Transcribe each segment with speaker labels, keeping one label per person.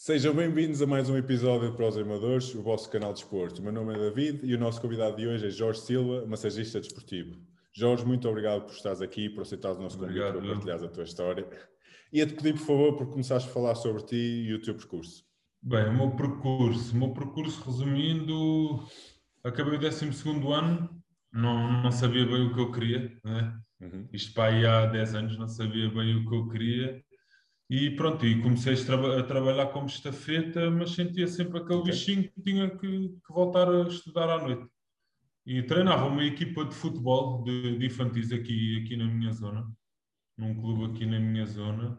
Speaker 1: Sejam bem-vindos a mais um episódio de Prós Amadores, o vosso canal de desporto. O meu nome é David e o nosso convidado de hoje é Jorge Silva, massagista desportivo. Jorge, muito obrigado por estares aqui, por aceitares o nosso convite para partilhares a tua história. Ia-te pedir, por favor, por começares a falar sobre ti e o teu percurso.
Speaker 2: Bem, o meu percurso resumindo, acabei o 12º ano, não sabia bem o que eu queria, né? Isto para aí há 10 anos, não sabia bem o que eu queria. E pronto, e comecei a trabalhar como estafeta, mas sentia sempre aquele bichinho que tinha que voltar a estudar à noite. E treinava uma equipa de futebol de infantis aqui na minha zona, num clube aqui na minha zona.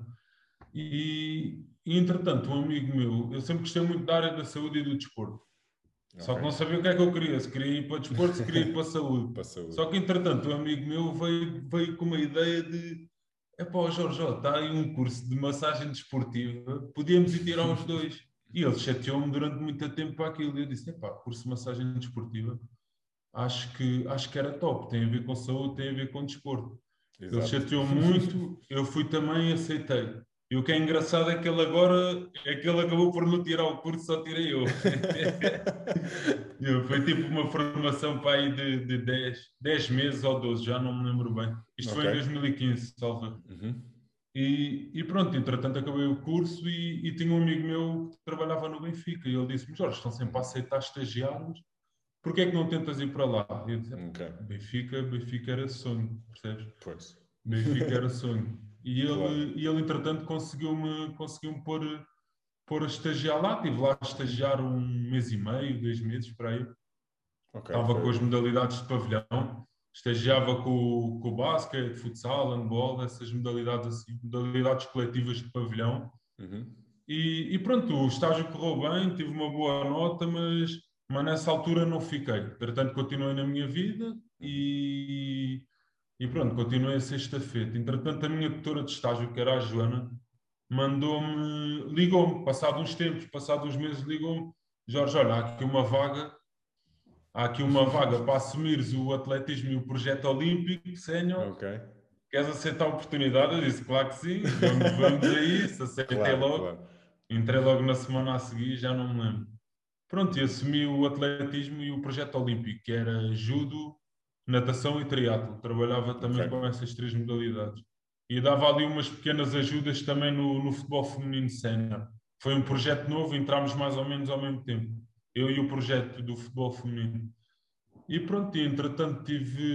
Speaker 2: E entretanto, um amigo meu, eu sempre gostei muito da área da saúde e do desporto. Só que não sabia o que é que eu queria, se queria ir para desporto, se queria ir para a saúde.
Speaker 1: Para a saúde.
Speaker 2: Só que entretanto, um amigo meu veio com uma ideia de: epá, Jorge, está aí um curso de massagem desportiva, podíamos ir tirar os dois. E ele chateou-me durante muito tempo para aquilo. E eu disse: epá, curso de massagem desportiva, acho que era top, tem a ver com saúde, tem a ver com desporto. Ele
Speaker 1: Exato.
Speaker 2: chateou muito, eu fui também e aceitei. E o que é engraçado é que ele agora acabou por não tirar o curso, só tirei eu. Foi tipo uma formação para aí de 10 meses ou 12, já não me lembro bem. Isto foi em 2015, salve. E pronto, entretanto acabei o curso e tinha um amigo meu que trabalhava no Benfica e ele disse-me: Jorge, estão sempre a aceitar estagiários, porquê é que não tentas ir para lá? E eu disse: Benfica era sonho, percebes?
Speaker 1: Pois.
Speaker 2: Benfica era sonho. E
Speaker 1: Claro.
Speaker 2: ele entretanto, conseguiu-me pôr a estagiar lá. Estive lá a estagiar 1 mês e meio, 2 meses, para aí. Estava com as modalidades de pavilhão. Estagiava com o basquete, futsal, handball, essas modalidades assim, modalidades coletivas de pavilhão. E pronto, o estágio correu bem, tive uma boa nota, mas nessa altura não fiquei. Entretanto, continuei na minha vida e pronto, continuei a ser estafeta. Entretanto, a minha tutora de estágio, que era a Joana, ligou-me, passado uns tempos, passado uns meses, ligou-me: Jorge, olha, há aqui uma vaga para assumires o atletismo e o projeto olímpico sénior. Queres aceitar a oportunidade? Eu disse: claro que sim, vamos a isso. Aceitei logo.
Speaker 1: Claro.
Speaker 2: Entrei logo na semana a seguir, já não me lembro. Pronto, e assumi o atletismo e o projeto olímpico, que era judo, natação e triatlo. Trabalhava também com essas três modalidades. E dava ali umas pequenas ajudas também no futebol feminino sénior. Foi um projeto novo, entramos mais ou menos ao mesmo tempo. Eu e o projeto do futebol feminino. E pronto, e entretanto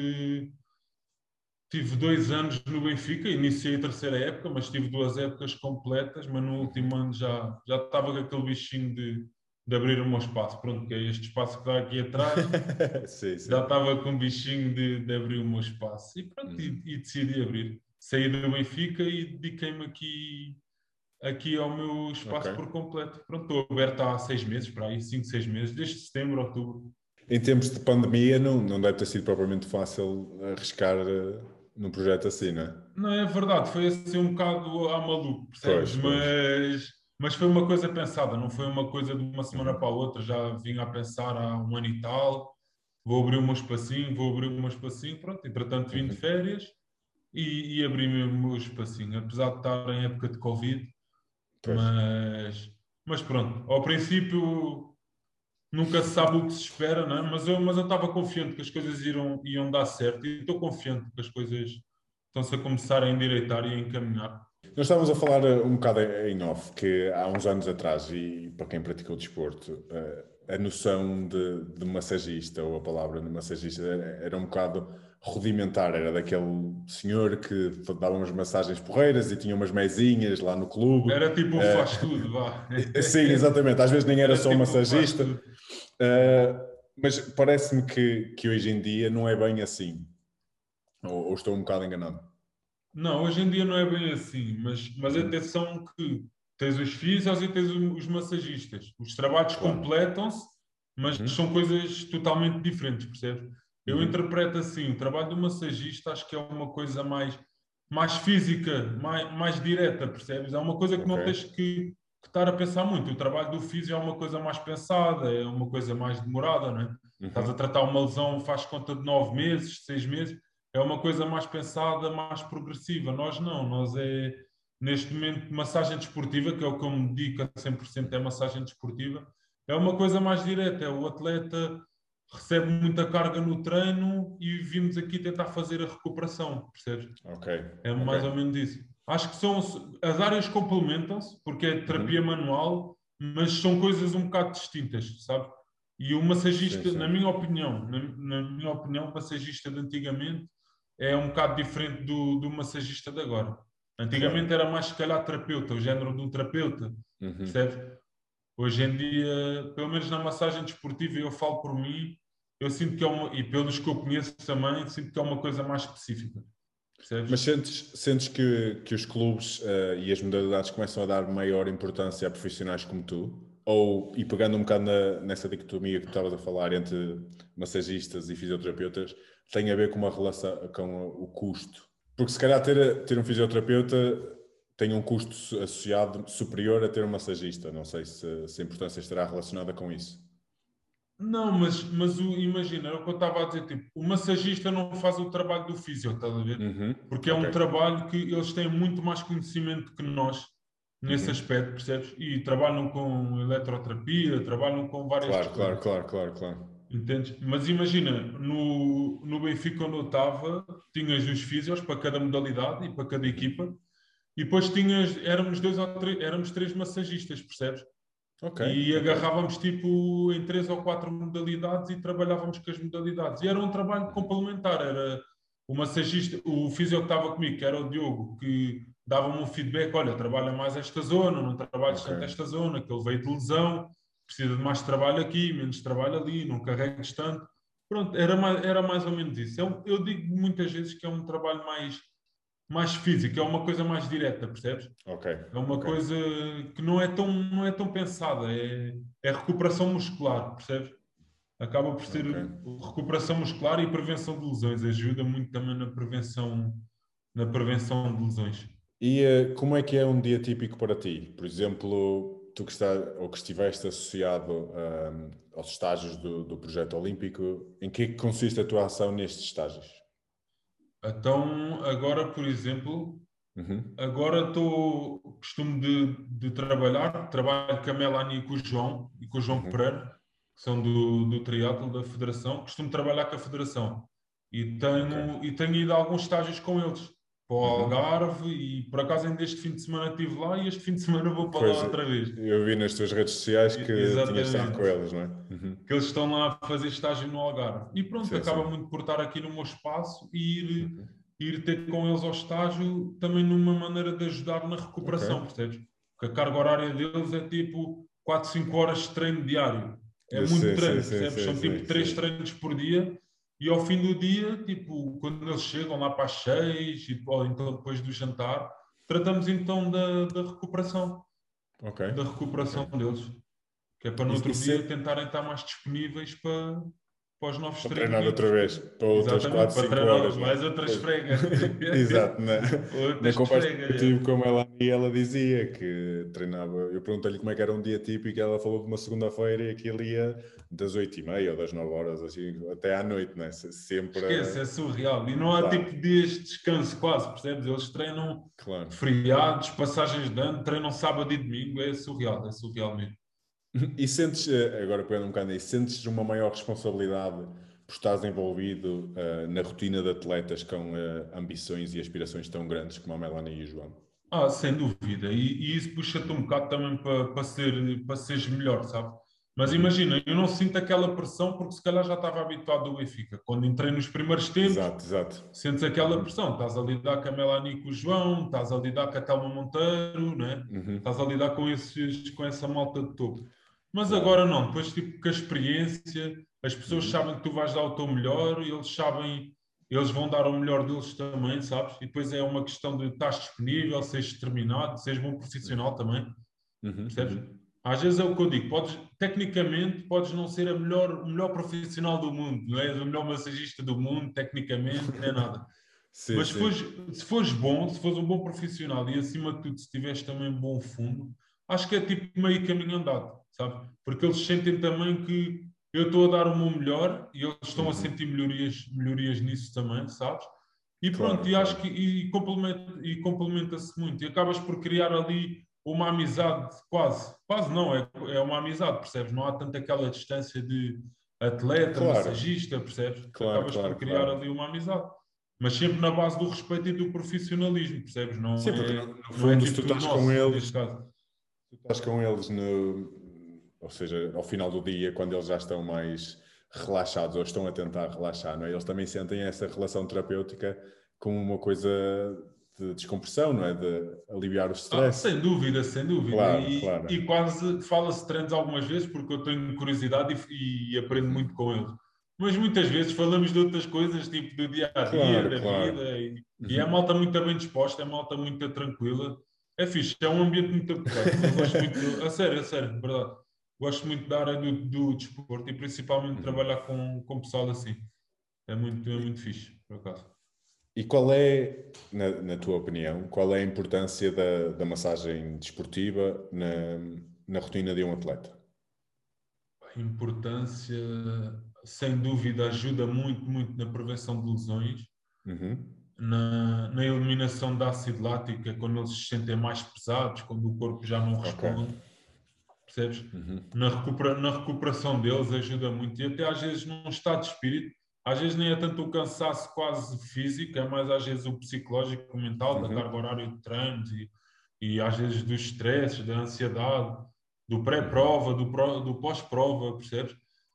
Speaker 2: tive 2 anos no Benfica, iniciei a terceira época, mas tive 2 épocas completas, mas no último ano já estava com aquele bichinho de abrir o meu espaço. Pronto, que é este espaço que está aqui atrás.
Speaker 1: Sim.
Speaker 2: Já estava com um bichinho de abrir o meu espaço. E pronto, e decidi abrir. Saí do Benfica e dediquei-me aqui ao meu espaço por completo. Pronto, estou aberto há 6 meses, para aí, 5, 6 meses, desde setembro, outubro.
Speaker 1: Em tempos de pandemia, não deve ter sido propriamente fácil arriscar num projeto assim, não é?
Speaker 2: Não é verdade, foi assim um bocado à maluco, percebes? Mas foi uma coisa pensada, não foi uma coisa de uma semana para a outra. Já vinha a pensar há um ano e tal: vou abrir o meu espacinho, pronto. Entretanto, vim de férias e abri o meu espacinho, apesar de estar em época de Covid. Mas pronto, ao princípio nunca se sabe o que se espera, não é? Mas eu estava confiante que as coisas iam dar certo e estou confiante que as coisas estão-se a começar a endireitar e a encaminhar.
Speaker 1: Nós estávamos a falar um bocado em off, que há uns anos atrás, e para quem praticou desporto, a noção de massagista, ou a palavra de massagista, era um bocado rudimentar. Era daquele senhor que dava umas massagens porreiras e tinha umas mesinhas lá no clube.
Speaker 2: Era tipo faz tudo, vá.
Speaker 1: Sim, exatamente. Às vezes nem era só
Speaker 2: tipo
Speaker 1: massagista. Mas parece-me que hoje em dia não é bem assim. Ou estou um bocado enganado?
Speaker 2: Não, hoje em dia não é bem assim, mas atenção que tens os fisios e tens os massagistas. Os trabalhos completam-se, mas são coisas totalmente diferentes, percebes? Eu interpreto assim: o trabalho do massagista acho que é uma coisa mais física, mais direta, percebes? É uma coisa que não tens que estar a pensar muito. O trabalho do físio é uma coisa mais pensada, é uma coisa mais demorada, não é? Estás a tratar uma lesão, faz conta de 9 meses, 6 meses. É uma coisa mais pensada, mais progressiva. Nós não, neste momento, massagem desportiva, que é o que eu me dedico a 100%, é massagem desportiva, é uma coisa mais direta, é o atleta recebe muita carga no treino e vimos aqui tentar fazer a recuperação, percebes?
Speaker 1: Ok,
Speaker 2: É
Speaker 1: ok.
Speaker 2: mais ou menos isso. Acho que as áreas complementam-se, porque é terapia manual, mas são coisas um bocado distintas, sabe? E o
Speaker 1: Sim,
Speaker 2: massagista,
Speaker 1: sim.
Speaker 2: na minha opinião, o massagista de antigamente é um bocado diferente do massagista de agora. Antigamente
Speaker 1: Claro.
Speaker 2: era mais, se calhar, terapeuta, o género de um terapeuta, percebes? Hoje em dia, pelo menos na massagem desportiva, eu falo por mim, eu sinto que é uma, e pelos que eu conheço também, sinto que é uma coisa mais específica, percebes?
Speaker 1: Mas sentes que os clubes e as modalidades começam a dar maior importância a profissionais como tu? Ou, e pegando um bocado nessa dicotomia que tu estavas a falar entre massagistas e fisioterapeutas, tem a ver com uma relação com o custo? Porque se calhar ter um fisioterapeuta tem um custo associado superior a ter um massagista. Não sei se a importância estará relacionada com isso.
Speaker 2: Não, imagina, era o que eu estava a dizer, tipo, o massagista não faz o trabalho do físio, estás a ver?
Speaker 1: Uhum.
Speaker 2: Porque é
Speaker 1: Ok.
Speaker 2: um trabalho que eles têm muito mais conhecimento que nós nesse
Speaker 1: Uhum.
Speaker 2: aspecto, percebes? E trabalham com eletroterapia, trabalham com várias
Speaker 1: Claro, claro,
Speaker 2: coisas,
Speaker 1: claro, claro, claro.
Speaker 2: entendes? Mas imagina, no Benfica onde eu estava, tinhas os físios para cada modalidade e para cada
Speaker 1: Uhum.
Speaker 2: equipa, e depois éramos dois ou três, éramos três massagistas, percebes?
Speaker 1: Ok,
Speaker 2: E
Speaker 1: ok.
Speaker 2: agarrávamos tipo em três ou quatro modalidades e trabalhávamos com as modalidades. E era um trabalho complementar. Era o massagista, o físio que estava comigo, que era o Diogo, que dava-me um feedback: olha, trabalha mais esta zona, não trabalhes
Speaker 1: Ok.
Speaker 2: tanto esta zona, que ele veio de lesão, precisa de mais trabalho aqui, menos trabalho ali, não carregues tanto. Pronto, era mais ou menos isso. Eu digo muitas vezes que é um trabalho mais físico, é uma coisa mais direta, percebes?
Speaker 1: Ok,
Speaker 2: É uma
Speaker 1: ok,
Speaker 2: coisa que não é tão pensada, é recuperação muscular, percebes? Acaba por ser
Speaker 1: ok.
Speaker 2: recuperação muscular e prevenção de lesões. Ajuda muito também na prevenção de lesões.
Speaker 1: E como é que é um dia típico para ti? Por exemplo, tu que estás ou que estiveste associado aos estágios do projeto olímpico, em que é que consiste a tua ação nestes estágios?
Speaker 2: Então, agora, por exemplo,
Speaker 1: Uhum,
Speaker 2: agora costumo de trabalho com a Melanie e com o João
Speaker 1: uhum,
Speaker 2: Pereira, que são do triatlo da Federação. Costumo trabalhar com a Federação e
Speaker 1: ok.
Speaker 2: tenho ido a alguns estágios com eles, para o
Speaker 1: Uhum.
Speaker 2: Algarve, e por acaso ainda este fim de semana estive lá e este fim de semana vou para lá
Speaker 1: Pois,
Speaker 2: outra vez.
Speaker 1: eu vi nas tuas redes sociais que tinhas estado com
Speaker 2: Exatamente.
Speaker 1: eles, não é? Uhum.
Speaker 2: Que eles estão lá a fazer estágio no Algarve. E pronto,
Speaker 1: Sim,
Speaker 2: acaba
Speaker 1: sim.
Speaker 2: muito por estar aqui no meu espaço e
Speaker 1: Uhum.
Speaker 2: ir ter com eles ao estágio também numa maneira de ajudar na
Speaker 1: Ok.
Speaker 2: recuperação, percebes? Porque a carga horária deles é tipo 4 5 horas de treino diário. É muito
Speaker 1: Sim, sim,
Speaker 2: treino,
Speaker 1: sim,
Speaker 2: percebes?
Speaker 1: sim,
Speaker 2: São
Speaker 1: sim,
Speaker 2: tipo 3
Speaker 1: sim.
Speaker 2: treinos por dia e ao fim do dia, tipo, quando eles chegam lá para as 6 ou então depois do jantar, tratamos então da recuperação,
Speaker 1: Ok,
Speaker 2: da
Speaker 1: ok.
Speaker 2: recuperação deles, que é para no
Speaker 1: E
Speaker 2: outro dia
Speaker 1: se,
Speaker 2: tentarem estar mais disponíveis para os novos
Speaker 1: para treinar outra
Speaker 2: treinamentos.
Speaker 1: vez, para outras
Speaker 2: Exatamente,
Speaker 1: 4
Speaker 2: para
Speaker 1: 5 horas,
Speaker 2: treinar
Speaker 1: não é?
Speaker 2: mais outra
Speaker 1: Pois.
Speaker 2: esfrega.
Speaker 1: Exato, na
Speaker 2: Outras
Speaker 1: conversa que
Speaker 2: esfrega,
Speaker 1: eu tive
Speaker 2: é.
Speaker 1: com ela e ela dizia que treinava. Eu perguntei-lhe como é que era um dia típico e ela falou de uma segunda-feira e aquilo ia das 8h30 ou das 9 horas, assim, até à noite, não é? Sempre
Speaker 2: Esquece, é surreal. E não há tipo
Speaker 1: claro,
Speaker 2: dias de descanso quase, percebes? Eles treinam
Speaker 1: claro.
Speaker 2: feriados, passagens de ano, treinam sábado e domingo, é surreal mesmo.
Speaker 1: E sentes, agora pegando um bocado nisso, sentes uma maior responsabilidade por estares envolvido na rotina de atletas com ambições e aspirações tão grandes como a Melanie e o João?
Speaker 2: Sem dúvida. E isso puxa-te um bocado também para seres melhor, sabe? Mas
Speaker 1: Uhum.
Speaker 2: imagina, eu não sinto aquela pressão porque se calhar já estava habituado ao Benfica. Quando entrei nos primeiros tempos,
Speaker 1: Exato, exato.
Speaker 2: sentes aquela
Speaker 1: Uhum.
Speaker 2: pressão. Estás a lidar com a Melanie e com o João, estás a lidar com a Telma Monteiro, né?
Speaker 1: Uhum.
Speaker 2: Estás a lidar com essa malta de topo. Mas
Speaker 1: Claro.
Speaker 2: agora não, depois tipo com a experiência, as pessoas
Speaker 1: Uhum.
Speaker 2: sabem que tu vais dar o teu melhor e eles sabem, eles vão dar o melhor deles também, sabes? E depois é uma questão de estar disponível, seres determinado, seres bom profissional também,
Speaker 1: Uhum.
Speaker 2: percebes?
Speaker 1: Uhum.
Speaker 2: Às vezes é o que eu digo, tecnicamente podes não ser o melhor profissional do mundo, não és o melhor massagista do mundo, tecnicamente, nem nada.
Speaker 1: Sim,
Speaker 2: Mas
Speaker 1: sim.
Speaker 2: se fores bom, se fores um bom profissional e acima de tudo se tiveres também um bom fundo, acho que é tipo meio caminho andado, sabe? Porque eles sentem também que eu estou a dar o meu melhor e eles estão a
Speaker 1: Uhum.
Speaker 2: sentir melhorias nisso também, sabes? E pronto,
Speaker 1: Claro,
Speaker 2: e
Speaker 1: claro.
Speaker 2: acho que complementa-se muito. E acabas por criar ali uma amizade quase não, é uma amizade, percebes? Não há tanto aquela distância de atleta,
Speaker 1: Claro,
Speaker 2: massagista, percebes?
Speaker 1: claro,
Speaker 2: Acabas
Speaker 1: claro,
Speaker 2: por criar
Speaker 1: claro.
Speaker 2: ali uma amizade. Mas sempre na base do respeito e do profissionalismo, percebes?
Speaker 1: Sim, porque no
Speaker 2: Não é
Speaker 1: fundo, se tu
Speaker 2: tipo tudo
Speaker 1: estás com
Speaker 2: nosso,
Speaker 1: eles,
Speaker 2: neste caso.
Speaker 1: tu estás com eles ou seja, ao final do dia, quando eles já estão mais relaxados ou estão a tentar relaxar, não é? Eles também sentem essa relação terapêutica como uma coisa de descompressão, não é? De aliviar o stress.
Speaker 2: Sem dúvida, sem dúvida.
Speaker 1: Claro,
Speaker 2: E
Speaker 1: claro.
Speaker 2: quase fala-se de treinos algumas vezes, porque eu tenho curiosidade e aprendo muito
Speaker 1: Uhum.
Speaker 2: com eles. Mas muitas vezes falamos de outras coisas, tipo do dia a dia,
Speaker 1: Claro,
Speaker 2: da
Speaker 1: claro.
Speaker 2: vida, e é
Speaker 1: Uhum.
Speaker 2: malta muito bem disposta, é malta muito tranquila. É fixe, é um ambiente muito porreiro. Eu gosto muito, a sério, verdade. Gosto muito da área do desporto e principalmente
Speaker 1: Uhum.
Speaker 2: trabalhar com pessoal assim. É muito fixe, por acaso.
Speaker 1: E qual é, na tua opinião, qual é a importância da massagem desportiva na rotina de um atleta?
Speaker 2: A importância, sem dúvida, ajuda muito na prevenção de lesões,
Speaker 1: Uhum.
Speaker 2: na eliminação da ácido lático, quando eles se sentem mais pesados, quando o corpo já não
Speaker 1: Ok.
Speaker 2: responde, percebes?
Speaker 1: Uhum.
Speaker 2: Na recuperação deles ajuda muito, e até às vezes num estado de espírito, às vezes nem é tanto o cansaço quase físico, é mais às vezes o psicológico, o mental, da carga
Speaker 1: Uhum.
Speaker 2: horária de treinos e às vezes dos stresses, da ansiedade, do
Speaker 1: Uhum.
Speaker 2: pré-prova, do pós-prova, percebes?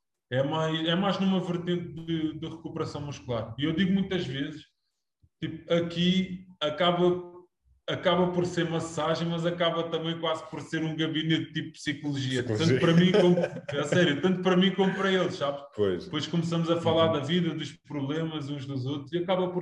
Speaker 2: É mais numa vertente de recuperação muscular. E eu digo muitas vezes, tipo, aqui acaba por ser massagem, mas acaba também quase por ser um gabinete tipo psicologia, tanto
Speaker 1: Psicologia.
Speaker 2: para mim como, é sério, tanto para mim como para eles, sabes?
Speaker 1: Pois.
Speaker 2: Depois começamos a falar da
Speaker 1: Uhum.
Speaker 2: vida, dos problemas uns dos outros e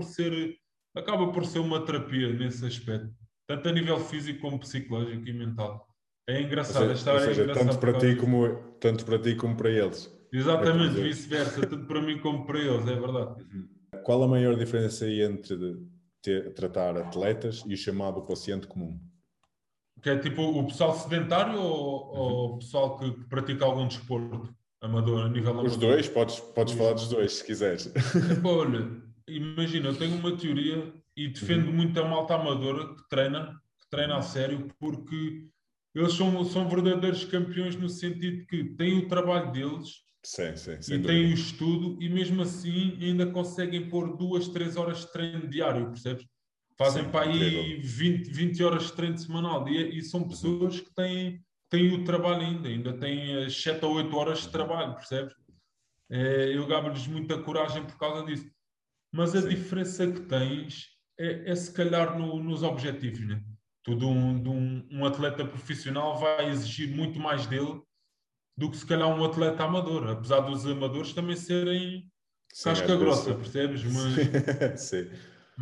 Speaker 2: acaba por ser uma terapia nesse aspecto, tanto a nível físico como psicológico e mental. É engraçado, esta
Speaker 1: Ou
Speaker 2: área é
Speaker 1: seja,
Speaker 2: engraçada por causa disso.
Speaker 1: tanto para ti como para eles. É o que tu
Speaker 2: Exatamente,
Speaker 1: dizes.
Speaker 2: vice-versa, tanto para mim como para eles, é verdade.
Speaker 1: Uhum. Qual a maior diferença aí entre tratar atletas e o chamado paciente comum?
Speaker 2: Que é tipo o pessoal sedentário ou o
Speaker 1: Uhum.
Speaker 2: pessoal que pratica algum desporto amador, a nível
Speaker 1: Os
Speaker 2: amador?
Speaker 1: dois, podes
Speaker 2: Os
Speaker 1: falar dos
Speaker 2: dois.
Speaker 1: dois se quiseres.
Speaker 2: Epá, olha, imagina, eu tenho uma teoria e defendo
Speaker 1: Uhum.
Speaker 2: muito a malta amadora que treina a
Speaker 1: Uhum.
Speaker 2: sério, porque eles são verdadeiros campeões no sentido que têm o trabalho deles
Speaker 1: Sim, sim,
Speaker 2: e
Speaker 1: sem
Speaker 2: têm
Speaker 1: dúvida.
Speaker 2: o estudo e mesmo assim ainda conseguem pôr 2, 3 horas de treino diário, percebes? Fazem
Speaker 1: Sim,
Speaker 2: para
Speaker 1: incrível.
Speaker 2: aí 20 horas de treino semanal e são
Speaker 1: Uhum.
Speaker 2: pessoas que têm o trabalho ainda têm as 7 ou 8 horas de
Speaker 1: Uhum.
Speaker 2: trabalho, percebes? Eu gabo-lhes muita coragem por causa disso. Mas a
Speaker 1: Sim,
Speaker 2: diferença que tens é se calhar nos objetivos, né? Tu, um atleta profissional vai exigir muito mais dele do que se calhar um atleta amador, apesar dos amadores também serem
Speaker 1: sim, às
Speaker 2: casca
Speaker 1: vezes.
Speaker 2: grossa, percebes?
Speaker 1: Sim.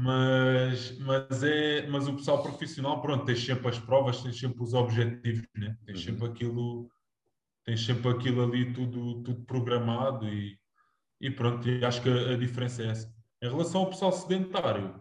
Speaker 2: Mas o pessoal profissional, pronto, tens sempre as provas, tens sempre os objetivos, né?
Speaker 1: Uhum.
Speaker 2: Tens sempre aquilo ali tudo programado e pronto, e acho que a diferença é essa. Em relação ao pessoal sedentário,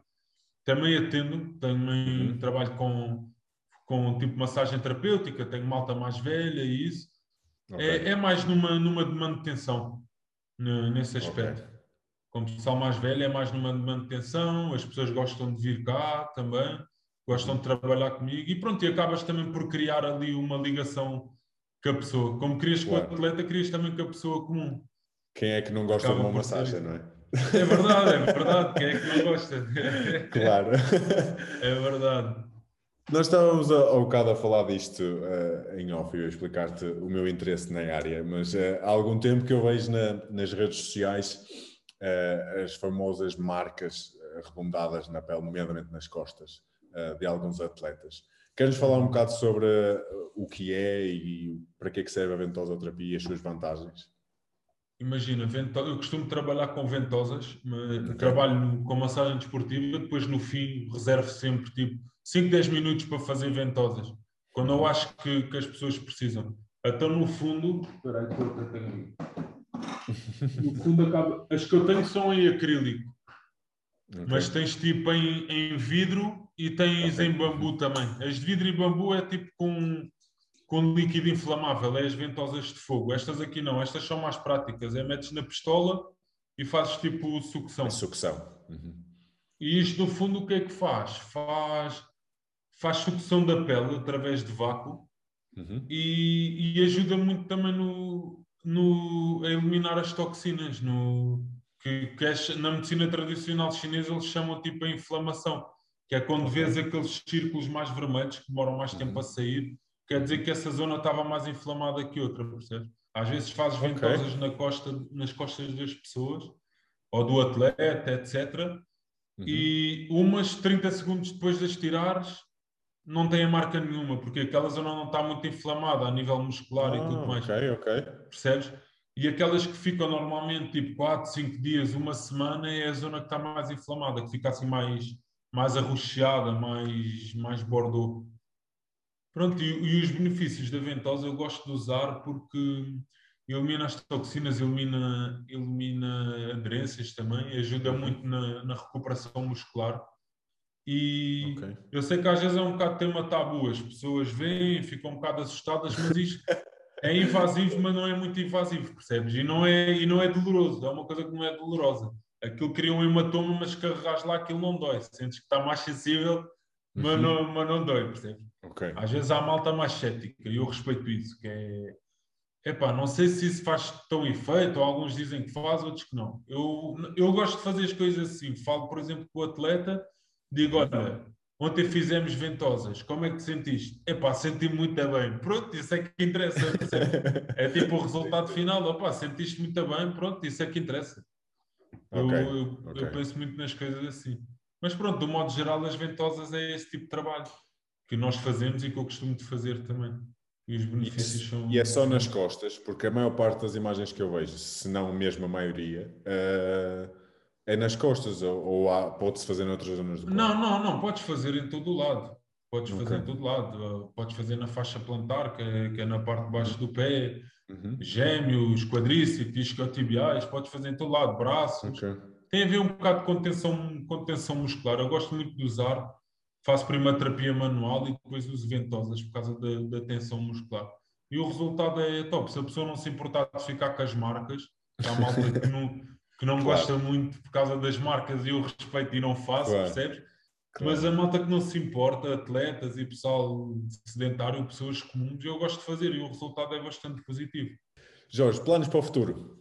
Speaker 2: também
Speaker 1: Uhum.
Speaker 2: trabalho com tipo massagem terapêutica, tenho malta mais velha e isso.
Speaker 1: Ok,
Speaker 2: É mais numa de manutenção, nesse
Speaker 1: ok.
Speaker 2: aspecto. Como pessoal mais velho, é mais numa de manutenção, as pessoas gostam de vir cá também, gostam de
Speaker 1: Uhum.
Speaker 2: trabalhar comigo e pronto, e acabas também por criar ali uma ligação com a pessoa. Como querias com o
Speaker 1: Claro.
Speaker 2: atleta, querias também com a pessoa comum.
Speaker 1: Quem é que não gosta de
Speaker 2: Acaba
Speaker 1: uma
Speaker 2: por ser
Speaker 1: massagem,
Speaker 2: isso.
Speaker 1: não é?
Speaker 2: É verdade. Quem é que não gosta?
Speaker 1: Claro.
Speaker 2: É verdade.
Speaker 1: Nós estávamos há bocado a falar disto em off, eu ia explicar-te o meu interesse na área, mas há algum tempo que eu vejo nas redes sociais as famosas marcas arredondadas na pele, nomeadamente nas costas, de alguns atletas. Queres falar um
Speaker 2: Uhum.
Speaker 1: bocado sobre o que é e para que é que serve a ventosoterapia e as suas vantagens?
Speaker 2: Imagina, eu costumo trabalhar com ventosas,
Speaker 1: Ok.
Speaker 2: trabalho com massagem desportiva, depois no fim reservo sempre tipo 5, 10 minutos para fazer ventosas, quando eu
Speaker 1: Uhum.
Speaker 2: acho que as pessoas precisam. Então, no fundo, espera aí, que eu tenho aqui. No fundo, as que eu tenho são em acrílico,
Speaker 1: Ok.
Speaker 2: mas tens tipo em vidro e tens
Speaker 1: Ok.
Speaker 2: em
Speaker 1: Uhum.
Speaker 2: bambu também. As de vidro e bambu é tipo com líquido inflamável, é as ventosas de fogo. Estas aqui não, estas são mais práticas. É metes na pistola e fazes tipo
Speaker 1: A
Speaker 2: sucção.
Speaker 1: sucção. Uhum.
Speaker 2: E isto, no fundo, o que é que faz? Faz sucção da pele através de vácuo e ajuda muito também a eliminar as toxinas, na medicina tradicional chinesa eles chamam tipo a inflamação, que é quando vês aqueles círculos mais vermelhos que demoram mais tempo a sair, quer dizer que essa zona estava mais inflamada que outra, percebes? Às vezes fazes ventosas nas costas das pessoas, ou do atleta, etc. E umas 30 segundos depois de as tirares, não tem a marca nenhuma, porque aquela zona não está muito inflamada a nível muscular e tudo mais.
Speaker 1: Ok.
Speaker 2: Percebes? E aquelas que ficam normalmente tipo 4, 5 dias, uma semana, é a zona que está mais inflamada, que fica assim mais arroxeada, mais bordô. Pronto, e os benefícios da ventosa eu gosto de usar porque elimina as toxinas, elimina aderências também, ajuda muito na recuperação muscular. E eu sei que às vezes é um bocado tema tabu, as pessoas veem, ficam um bocado assustadas, mas isto é invasivo, mas não é muito invasivo, percebes? E não é doloroso, é uma coisa que não é dolorosa. Aquilo cria um hematoma, mas carregas lá aquilo não dói. Sentes que está mais sensível, mas não dói, percebes? Às vezes há malta mais cética e eu respeito isso, que é... Epá, não sei se isso faz tão efeito, ou alguns dizem que faz, outros que não. Eu gosto de fazer as coisas assim. Falo, por exemplo, com o atleta, digo, olha, ontem fizemos ventosas, como é que te sentiste? Epá, senti muito bem. Pronto, isso é que interessa, percebes? É tipo o resultado final, opá, sentiste muito bem, pronto, isso é que interessa. Eu penso muito nas coisas assim. Mas pronto, do modo geral, as ventosas é esse tipo de trabalho que nós fazemos e que eu costumo de fazer também. E os benefícios
Speaker 1: E é só
Speaker 2: são
Speaker 1: nas costas, porque a maior parte das imagens que eu vejo, se não mesmo a maioria, é nas costas, ou pode-se fazer noutras zonas do corpo.
Speaker 2: Não, podes fazer em todo o lado. Podes fazer em todo lado. Podes fazer na faixa plantar, que é na parte de baixo do pé, gêmeos, quadríceps, isquiotibiais, podes fazer em todo lado, braços. Tem a ver um bocado com tensão muscular. Eu gosto muito de usar, faço primeiro terapia manual e depois uso ventosas por causa da tensão muscular. E o resultado é top. Se a pessoa não se importar de ficar com as marcas, que há malta que não gosta muito por causa das marcas e eu respeito e não faço, percebes? Mas a malta que não se importa, atletas e pessoal sedentário, pessoas comuns, eu gosto de fazer e o resultado é bastante positivo.
Speaker 1: Jorge, planos para o futuro?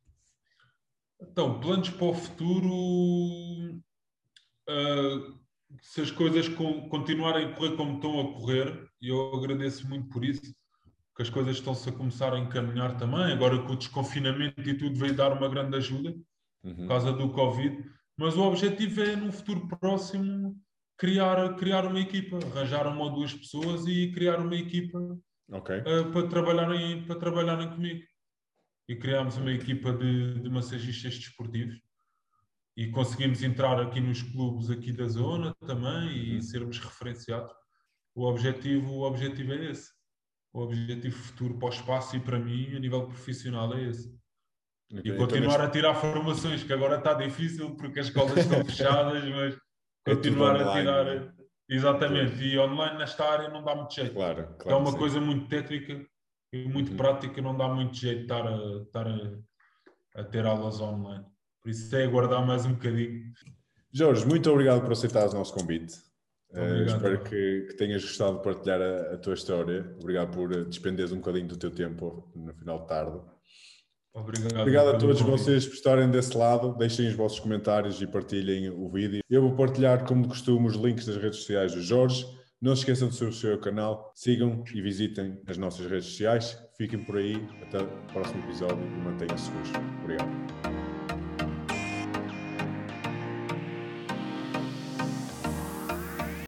Speaker 2: Então, planos para o futuro, se as coisas continuarem a correr como estão a correr, e eu agradeço muito por isso, que as coisas estão-se a começar a encaminhar também, agora com o desconfinamento e tudo veio dar uma grande ajuda, por causa do Covid, mas o objetivo é, num futuro próximo, criar uma equipa, arranjar uma ou duas pessoas e criar uma equipa para trabalharem comigo. E criámos uma equipa de massagistas desportivos e conseguimos entrar aqui nos clubes aqui da zona também e sermos referenciados. O objetivo é esse. O objetivo futuro para o espaço e para mim, a nível profissional, é esse. E continuar a tirar formações, que agora está difícil porque as escolas estão fechadas, mas continuar a tirar.
Speaker 1: Né?
Speaker 2: Exatamente. E online nesta área não dá muito jeito.
Speaker 1: Claro
Speaker 2: é uma
Speaker 1: sim.
Speaker 2: coisa muito técnica e muito prática, não dá muito jeito estar a ter aulas online. Por isso é aguardar mais um bocadinho.
Speaker 1: Jorge, muito obrigado por aceitares o nosso convite.
Speaker 2: Obrigado.
Speaker 1: Espero que tenhas gostado de partilhar a tua história. Obrigado por despenderes um bocadinho do teu tempo no final de tarde. Obrigado a todos vocês por estarem desse lado. Deixem os vossos comentários e partilhem o vídeo. Eu vou partilhar, como de costume, os links das redes sociais do Jorge. Não se esqueçam de subscrever o canal, sigam e visitem as nossas redes sociais. Fiquem por aí. Até o próximo episódio e mantenham-se seguros. Obrigado.